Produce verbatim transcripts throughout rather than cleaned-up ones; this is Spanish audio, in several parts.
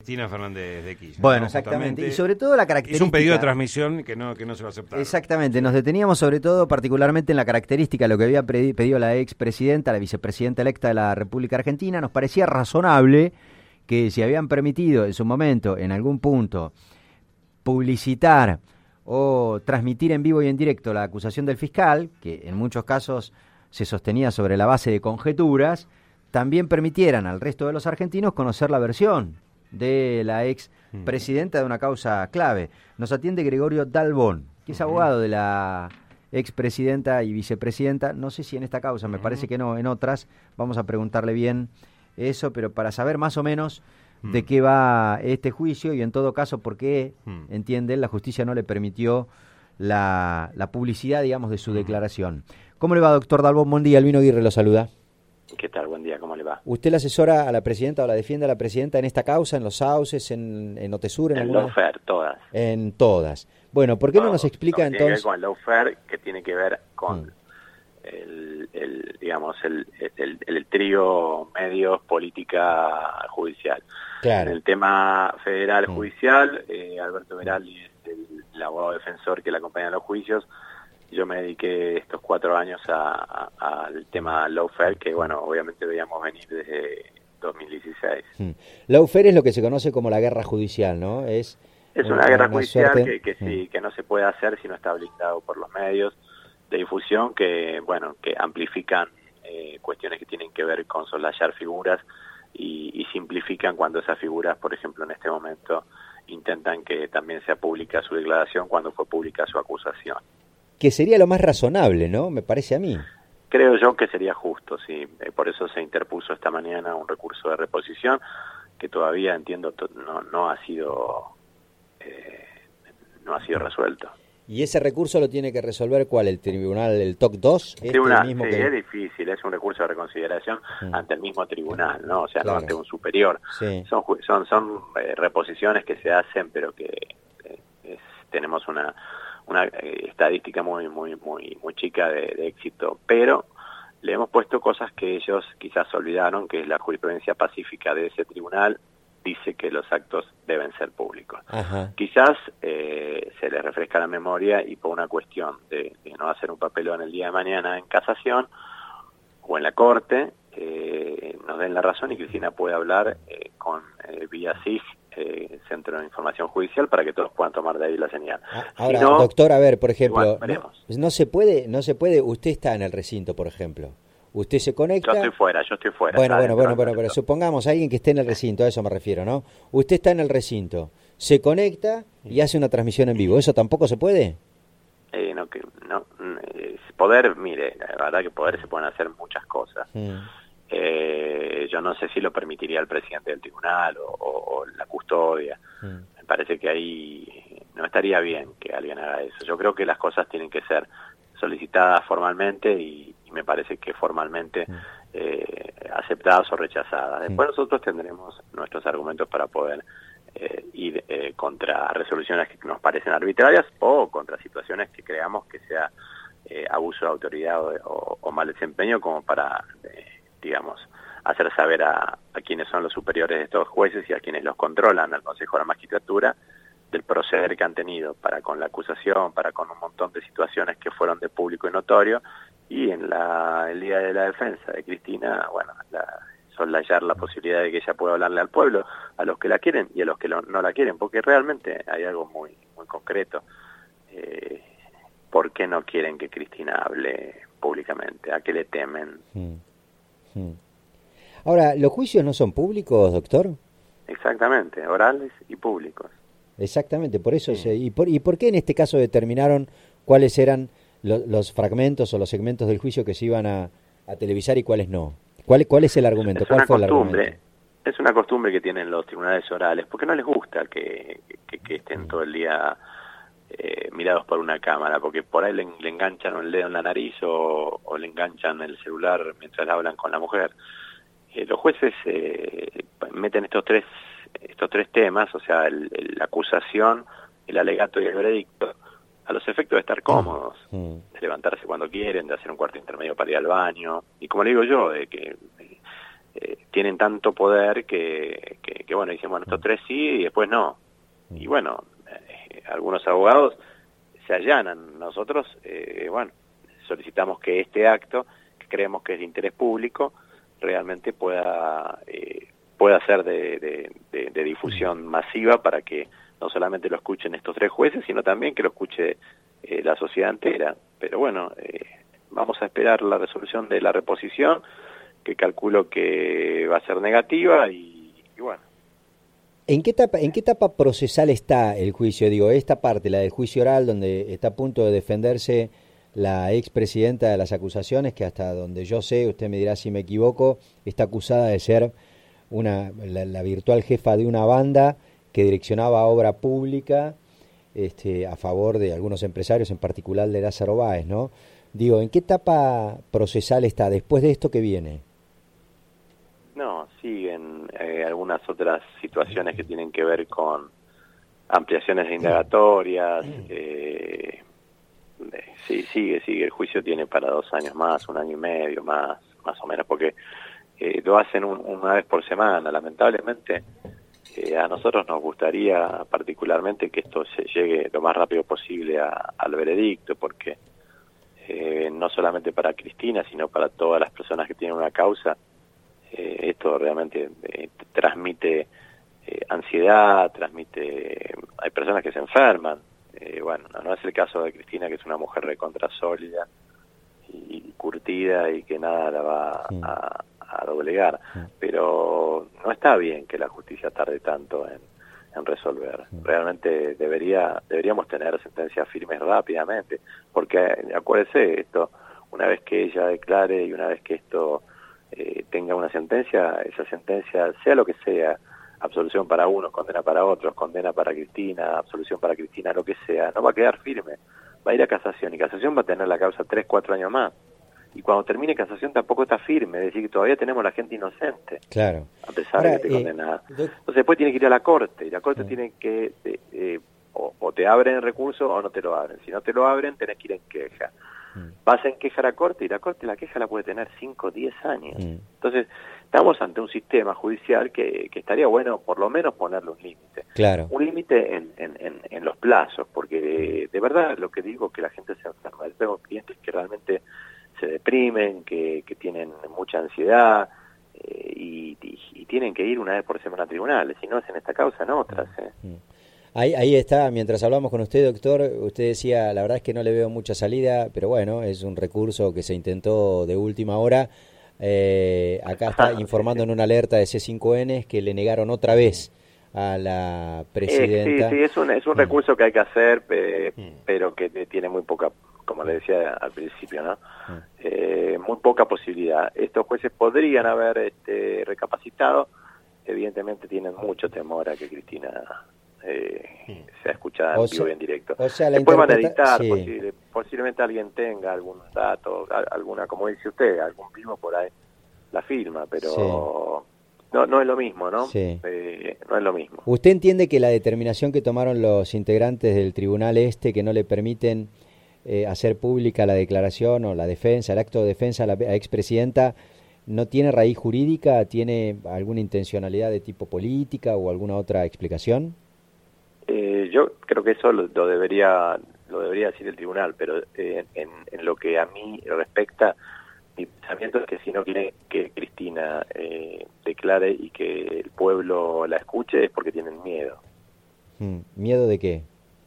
Cristina Fernández de Kirchner. Bueno, ¿no? exactamente. Y sobre todo la característica... Hizo un pedido de transmisión que no, que no se va a aceptar. Exactamente. Nos deteníamos sobre todo particularmente en la característica, lo que había pedido la expresidenta, la vicepresidenta electa de la República Argentina. Nos parecía razonable que si habían permitido en su momento, en algún punto, publicitar o transmitir en vivo y en directo la acusación del fiscal, que en muchos casos se sostenía sobre la base de conjeturas, también permitieran al resto de los argentinos conocer la versión de la ex presidenta de una causa clave. Nos atiende Gregorio Dalbón, que es abogado de la ex presidenta y vicepresidenta, no sé si en esta causa, me parece que no, en otras, vamos a preguntarle bien eso, pero para saber más o menos de qué va este juicio y en todo caso por qué, entiende, la justicia no le permitió la, la publicidad, digamos, de su declaración. ¿Cómo le va, doctor Dalbón? Buen día, Albino Aguirre lo saluda. ¿Qué tal? Buen día, ¿cómo le va? ¿Usted la asesora a la presidenta o la defiende a la presidenta en esta causa, en los sauces, en, en Otesur? En, en alguna... lawfare, todas. En todas. Bueno, ¿por qué Todo, no nos explica no, entonces? Tiene que ver con el lawfare, que tiene que ver con mm. el, el, digamos, el, el, el, el trío medios, política, judicial. Claro. En el tema federal mm. judicial, eh, Alberto Veraldi es el, el abogado defensor que le acompaña en los juicios. Yo me dediqué estos cuatro años al tema lawfare, que bueno, obviamente veíamos venir desde dos mil dieciséis. Mm. Lawfare es lo que se conoce como la guerra judicial, ¿no? Es, es una, una guerra una judicial que, que sí, mm. que no se puede hacer si no está blindado por los medios de difusión que, bueno, que amplifican eh, cuestiones que tienen que ver con soslayar figuras y, y simplifican cuando esas figuras, por ejemplo, en este momento intentan que también sea pública su declaración cuando fue pública su acusación. Que sería lo más razonable, ¿no? Me parece a mí. Creo yo que sería justo, sí. Eh, por eso se interpuso esta mañana un recurso de reposición que todavía, entiendo, no, no ha sido eh, no ha sido resuelto. ¿Y ese recurso lo tiene que resolver cuál? ¿El tribunal, el T O C dos? El tribunal, este mismo sí, que... es difícil, es un recurso de reconsideración mm. ante el mismo tribunal, ¿no? O sea, claro. no ante un superior. Sí. Son son son eh, reposiciones que se hacen, pero que eh, es, tenemos una una eh, estadística muy muy muy muy chica de, de éxito, pero le hemos puesto cosas que ellos quizás olvidaron, que es la jurisprudencia pacífica de ese tribunal dice que los actos deben ser públicos. Ajá. Quizás eh, se les refresca la memoria y por una cuestión de, de no hacer un papelón el día de mañana en casación o en la corte, eh, nos den la razón y Cristina puede hablar eh, con eh, vía S I G, eh, Centro de Información Judicial, para que todos puedan tomar de ahí la señal. Ahora, si no, doctor, a ver, por ejemplo, igual, no, no se puede, no se puede, usted está en el recinto, por ejemplo. Usted se conecta... Yo estoy fuera, yo estoy fuera. Bueno, bueno, bueno, bueno, pero supongamos a alguien que esté en el recinto, a eso me refiero, ¿no? Usted está en el recinto, se conecta y hace una transmisión en vivo, ¿eso tampoco se puede? Eh, no, que no, eh, poder, mire, la verdad que poder se pueden hacer muchas cosas. Mm. Eh, yo no sé si lo permitiría el presidente del tribunal o, o, o la custodia. Mm. Me parece que ahí no estaría bien que alguien haga eso. Yo creo que las cosas tienen que ser solicitadas formalmente y, y me parece que formalmente mm. eh, aceptadas o rechazadas. Después mm. nosotros tendremos nuestros argumentos para poder eh, ir eh, contra resoluciones que nos parecen arbitrarias o contra situaciones que creamos que sea eh, abuso de autoridad o, o, o mal desempeño, como para, eh, digamos, hacer saber a, a quienes son los superiores de estos jueces y a quienes los controlan, al Consejo de la Magistratura, del proceder que han tenido para con la acusación, para con un montón de situaciones que fueron de público y notorio, y en la, el día de la defensa de Cristina, bueno, la, soslayar la posibilidad de que ella pueda hablarle al pueblo, a los que la quieren y a los que lo, no la quieren, porque realmente hay algo muy muy concreto. Eh, ¿Por qué no quieren que Cristina hable públicamente? ¿A qué le temen? Hmm. Hmm. Ahora, ¿los juicios no son públicos, doctor? Exactamente, orales y públicos. Exactamente, por eso. Sí. Se, y, por, ¿Y por qué en este caso determinaron cuáles eran lo, los fragmentos o los segmentos del juicio que se iban a, a televisar y cuáles no? ¿Cuál, cuál es el argumento? Es ¿Cuál una fue costumbre, el argumento? Es una costumbre que tienen los tribunales orales, porque no les gusta que, que, que estén todo el día eh, mirados por una cámara, porque por ahí le, le enganchan el dedo en la nariz o, o le enganchan el celular mientras hablan con la mujer. Eh, los jueces eh, meten estos tres estos tres temas, o sea, el, el, la acusación, el alegato y el veredicto, a los efectos de estar cómodos, mm. de levantarse cuando quieren, de hacer un cuarto intermedio para ir al baño, y como le digo yo, de que eh, eh, tienen tanto poder que, que, que, bueno, dicen, bueno, estos tres sí y después no. Y bueno, eh, algunos abogados se allanan. Nosotros, eh, bueno, solicitamos que este acto, que creemos que es de interés público, realmente pueda eh, pueda ser de, de, de, de difusión masiva para que no solamente lo escuchen estos tres jueces, sino también que lo escuche eh, la sociedad entera. Pero bueno, eh, vamos a esperar la resolución de la reposición, que calculo que va a ser negativa y, y bueno. ¿En qué etapa, en qué etapa procesal está el juicio? Digo, esta parte, la del juicio oral, donde está a punto de defenderse la expresidenta de las acusaciones, que hasta donde yo sé, usted me dirá si me equivoco, está acusada de ser una la, la virtual jefa de una banda que direccionaba obra pública este, a favor de algunos empresarios, en particular de Lázaro Báez, ¿no? Digo, ¿en qué etapa procesal está después de esto que viene? No, siguen eh, algunas otras situaciones que tienen que ver con ampliaciones de indagatorias. Eh, sí, sigue, sigue. El juicio tiene para dos años más, un año y medio más, más o menos, porque eh, lo hacen un, una vez por semana. Lamentablemente, eh, a nosotros nos gustaría particularmente que esto se llegue lo más rápido posible a, al veredicto, porque eh, no solamente para Cristina, sino para todas las personas que tienen una causa, Eh, esto realmente eh, transmite eh, ansiedad, transmite, hay personas que se enferman, eh, bueno, no, no es el caso de Cristina, que es una mujer recontra sólida y, y curtida y que nada la va sí. a, a doblegar, sí. Pero no está bien que la justicia tarde tanto en, en resolver. Sí. Realmente debería deberíamos tener sentencias firmes rápidamente, porque acuérdese esto, una vez que ella declare y una vez que esto Eh, tenga una sentencia, esa sentencia, sea lo que sea, absolución para unos, condena para otros, condena para Cristina, absolución para Cristina, lo que sea, no va a quedar firme, va a ir a casación, y casación va a tener la causa tres, cuatro años más, y cuando termine casación tampoco está firme, es decir, que todavía tenemos la gente inocente, claro, a pesar Ahora, de que te eh, condenada. doc... Entonces después tiene que ir a la corte, y la corte sí. tiene que, eh, eh, o, o te abren el recurso o no te lo abren, si no te lo abren tenés que ir en queja. Mm. Vas en queja a la corte y la corte la queja la puede tener cinco o diez años. Mm. Entonces, estamos ante un sistema judicial que, que estaría bueno por lo menos ponerle un límite. Claro. Un límite en, en, en, en los plazos, porque de, de verdad lo que digo es que la gente se enferma. Yo tengo clientes que realmente se deprimen, que, que tienen mucha ansiedad eh, y, y, y tienen que ir una vez por semana a tribunales. Si no es en esta causa, en otras. ¿eh? Mm. Ahí, ahí está, mientras hablamos con usted, doctor, usted decía, la verdad es que no le veo mucha salida, pero bueno, es un recurso que se intentó de última hora. Eh, acá está informando en una alerta de C cinco N que le negaron otra vez a la presidenta. Eh, sí, sí, es un, es un mm. recurso que hay que hacer, eh, mm. pero que tiene muy poca, como le decía al principio, ¿no? Mm. Eh, muy poca posibilidad. Estos jueces podrían haber este, recapacitado, evidentemente tienen mucho temor a que Cristina eh, sea escuchada en vivo y en directo. O sea, la Después van a interpreta... editar, sí. posible, posiblemente alguien tenga algún dato, alguna, como dice usted, algún primo por ahí la firma, pero sí. no no es lo mismo, ¿no? Sí. Eh, no es lo mismo. ¿Usted entiende que la determinación que tomaron los integrantes del tribunal este, que no le permiten eh, hacer pública la declaración o la defensa, el acto de defensa a la a expresidenta, no tiene raíz jurídica, tiene alguna intencionalidad de tipo política o alguna otra explicación? Eh, yo creo que eso lo, lo debería lo debería decir el tribunal, pero eh, en, en lo que a mí respecta, mi pensamiento es que si no quiere que Cristina eh, declare y que el pueblo la escuche es porque tienen miedo. Hmm. ¿Miedo de qué?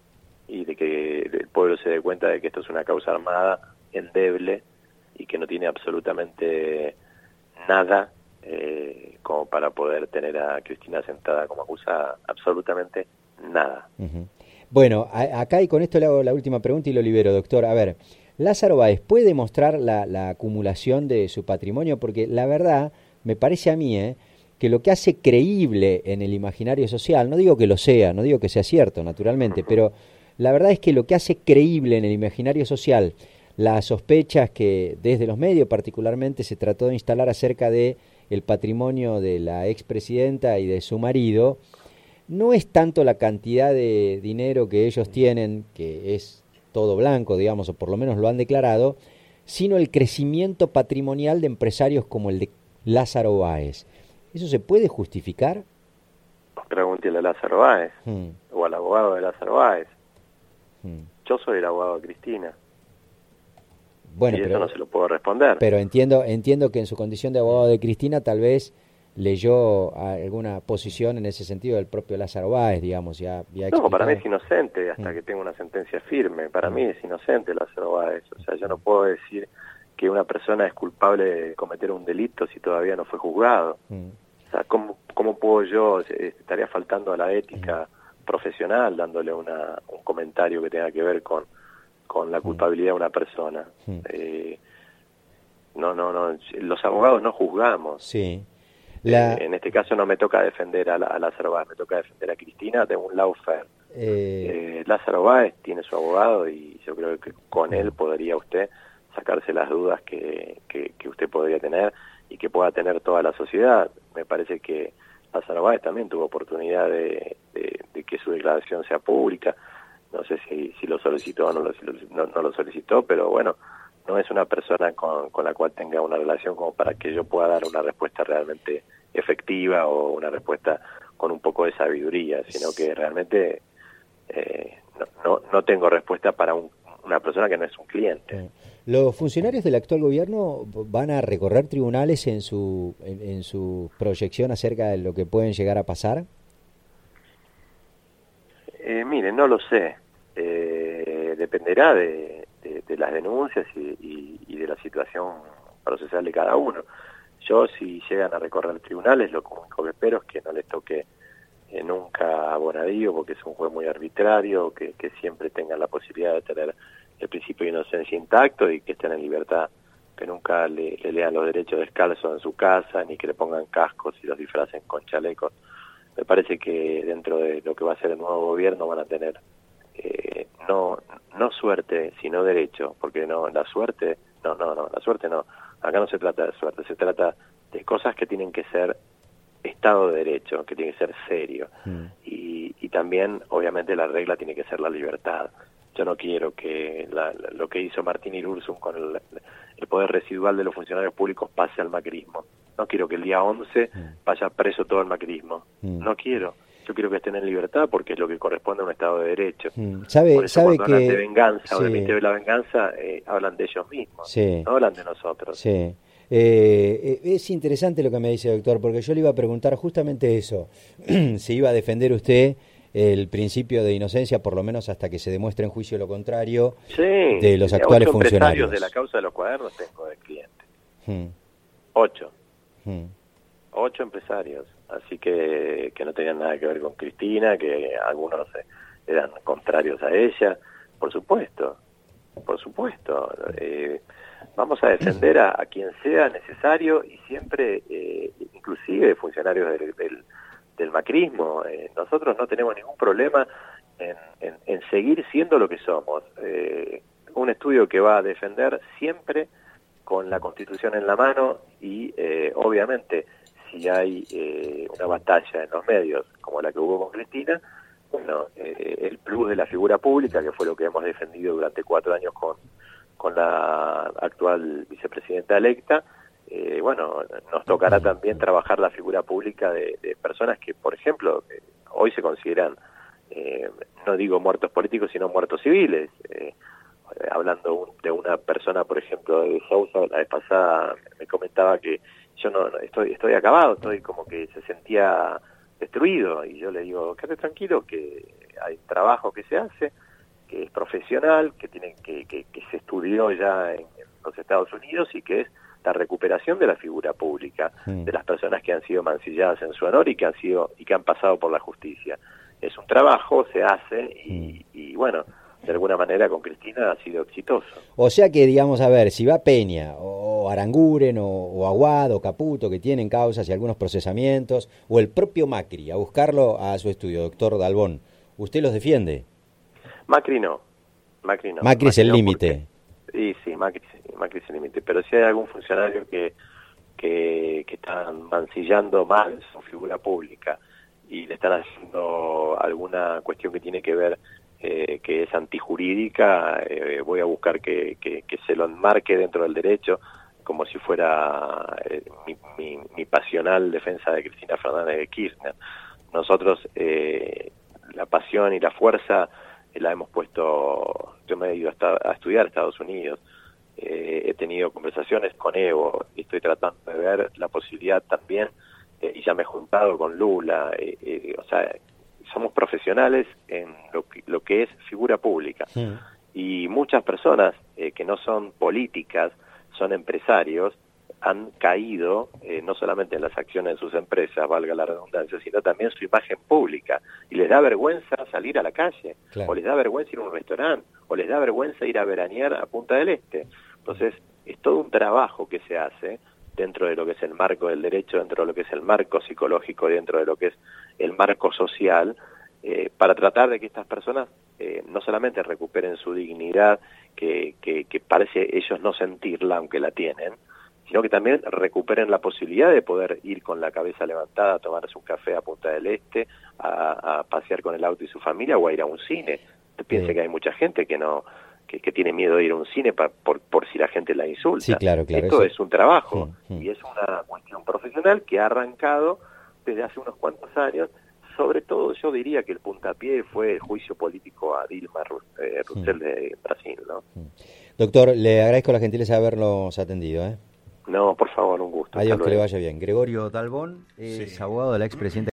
Y de que el pueblo se dé cuenta de que esto es una causa armada, endeble, y que no tiene absolutamente nada eh, como para poder tener a Cristina sentada como acusada, absolutamente nada. Uh-huh. Bueno, a, acá y con esto le hago la última pregunta y lo libero, doctor. A ver, Lázaro Báez, ¿puede mostrar la, la acumulación de su patrimonio? Porque la verdad, me parece a mí, eh, que lo que hace creíble en el imaginario social, no digo que lo sea, no digo que sea cierto, naturalmente, uh-huh. pero la verdad es que lo que hace creíble en el imaginario social las sospechas que desde los medios particularmente se trató de instalar acerca de el patrimonio de la expresidenta y de su marido, no es tanto la cantidad de dinero que ellos tienen, que es todo blanco, digamos, o por lo menos lo han declarado, sino el crecimiento patrimonial de empresarios como el de Lázaro Báez. ¿Eso se puede justificar? Pregúntele a Lázaro Báez, hmm. o al abogado de Lázaro Báez. Hmm. Yo soy el abogado de Cristina. Bueno, y pero, eso no se lo puedo responder. Pero entiendo, entiendo que en su condición de abogado de Cristina tal vez leyó alguna posición en ese sentido del propio Lázaro Báez, digamos. Ya, ya no, para mí es inocente hasta hmm. que tenga una sentencia firme. Para hmm. mí es inocente Lázaro Báez. O sea, yo no puedo decir que una persona es culpable de cometer un delito si todavía no fue juzgado. Hmm. O sea, ¿cómo, ¿cómo puedo yo? Estaría faltando a la ética hmm. profesional dándole una, un comentario que tenga que ver con, con la culpabilidad de una persona. Hmm. Eh, no, no, no. Los abogados no juzgamos. Sí. La... Eh, en este caso no me toca defender a, la, a Lázaro Báez, me toca defender a Cristina de un lawfare. Eh... Eh, Lázaro Báez tiene su abogado y yo creo que con él podría usted sacarse las dudas que, que, que usted podría tener y que pueda tener toda la sociedad. Me parece que Lázaro Báez también tuvo oportunidad de, de, de que su declaración sea pública. No sé si, si lo solicitó o no lo, no, no lo solicitó, pero bueno, no es una persona con, con la cual tenga una relación como para que yo pueda dar una respuesta realmente efectiva o una respuesta con un poco de sabiduría, sino que realmente eh, no, no, no tengo respuesta para un, una persona que no es un cliente. ¿Los funcionarios del actual gobierno van a recorrer tribunales en su, en, en su proyección acerca de lo que pueden llegar a pasar? Eh, mire, no lo sé. Eh, dependerá de, de, de las denuncias y, y, y de la situación procesal de cada uno. Yo, si llegan a recorrer tribunales, lo único que espero es que no les toque eh, nunca a Bonadío, porque es un juez muy arbitrario, que, que siempre tengan la posibilidad de tener el principio de inocencia intacto y que estén en libertad, que nunca le, le lean los derechos descalzos en su casa, ni que le pongan cascos y los disfracen con chalecos. Me parece que dentro de lo que va a ser el nuevo gobierno van a tener eh, no no suerte, sino derecho, porque no la suerte, no, no, no, la suerte no. Acá no se trata de suerte, se trata de cosas que tienen que ser Estado de Derecho, que tiene que ser serio. Mm. Y, y también, obviamente, la regla tiene que ser la libertad. Yo no quiero que la, la, lo que hizo Martín Irurzun con el, el poder residual de los funcionarios públicos pase al macrismo. No quiero que el día once vaya preso todo el macrismo. Mm. No quiero. Yo quiero que estén en libertad porque es lo que corresponde a un Estado de Derecho. Mm. ¿Sabe, Por eso sabe cuando que... hablan de venganza sí. o de mito de la venganza, eh, hablan de ellos mismos. Sí. No hablan de nosotros. Sí. Eh, es interesante lo que me dice, doctor, porque yo le iba a preguntar justamente eso. Si iba a defender usted el principio de inocencia, por lo menos hasta que se demuestre en juicio lo contrario, sí, de los actuales ocho funcionarios. Empresarios de la causa de los cuadernos tengo de clientes. Hmm. Ocho. Hmm. Ocho empresarios. Así que, que no tenían nada que ver con Cristina, que algunos eran contrarios a ella. Por supuesto, por supuesto. Eh, vamos a defender a, a quien sea necesario y siempre, eh, inclusive funcionarios del, del, del macrismo. Eh, nosotros no tenemos ningún problema en, en, en seguir siendo lo que somos. Eh, un estudio que va a defender siempre con la Constitución en la mano y, eh, obviamente, si hay eh, una batalla en los medios como la que hubo con Cristina, bueno, eh, el plus de la figura pública, que fue lo que hemos defendido durante cuatro años con con la actual vicepresidenta electa, eh, bueno, nos tocará también trabajar la figura pública de, de personas que, por ejemplo, eh, hoy se consideran, eh, no digo muertos políticos, sino muertos civiles. Eh, hablando un, de una persona, por ejemplo, de Sousa, la vez pasada me comentaba que yo no, no estoy estoy acabado, estoy como que se sentía destruido, y yo le digo, quédate tranquilo, que hay trabajo que se hace, que es profesional, que tiene que, que, que se estudió ya en, en los Estados Unidos y que es la recuperación de la figura pública, sí. de las personas que han sido mancilladas en su honor y que han sido y que han pasado por la justicia. Es un trabajo, se hace y, y bueno, de alguna manera con Cristina ha sido exitoso. O sea que, digamos, a ver, si va Peña o Aranguren o, o Aguado o Caputo, que tienen causas y algunos procesamientos, o el propio Macri a buscarlo a su estudio, doctor Dalbón, ¿usted los defiende? Macri no, Macri no. Macri es el límite. Sí, sí, Macri, Macri es el límite, pero si hay algún funcionario que, que, que están mancillando mal su figura pública y le están haciendo alguna cuestión que tiene que ver, eh, que es antijurídica, eh, voy a buscar que, que, que se lo enmarque dentro del derecho, como si fuera eh, mi, mi, mi pasional defensa de Cristina Fernández de Kirchner. Nosotros eh, la pasión y la fuerza eh, la hemos puesto, yo me he ido a, a estudiar a Estados Unidos, eh, he tenido conversaciones con Evo y estoy tratando de ver la posibilidad también, eh, y ya me he juntado con Lula, eh, eh, o sea, somos profesionales en lo que, lo que es figura pública. Sí. Y muchas personas eh, que no son políticas, son empresarios, han caído eh, no solamente en las acciones de sus empresas, valga la redundancia, sino también su imagen pública. Y les da vergüenza salir a la calle, claro. O les da vergüenza ir a un restaurante, o les da vergüenza ir a veranear a Punta del Este. Entonces, es todo un trabajo que se hace dentro de lo que es el marco del derecho, dentro de lo que es el marco psicológico, dentro de lo que es el marco social, eh, para tratar de que estas personas eh, no solamente recuperen su dignidad, que, que, que parece ellos no sentirla, aunque la tienen, sino que también recuperen la posibilidad de poder ir con la cabeza levantada a tomarse un café a Punta del Este, a, a pasear con el auto y su familia, o a ir a un cine. Usted piensa sí. que hay mucha gente que no que, que tiene miedo de ir a un cine pa, por, por si la gente la insulta. Sí, claro, claro. Esto eso... es un trabajo, sí, sí. y es una cuestión profesional que ha arrancado desde hace unos cuantos años. Sobre todo yo diría que el puntapié fue el juicio político a Dilma eh, Rousseff sí. de Brasil, ¿no? Doctor, le agradezco la gentileza de habernos atendido, ¿eh? No, por favor, un gusto. Adiós, que le vaya bien. Gregorio Talbón es sí. abogado de la expresidenta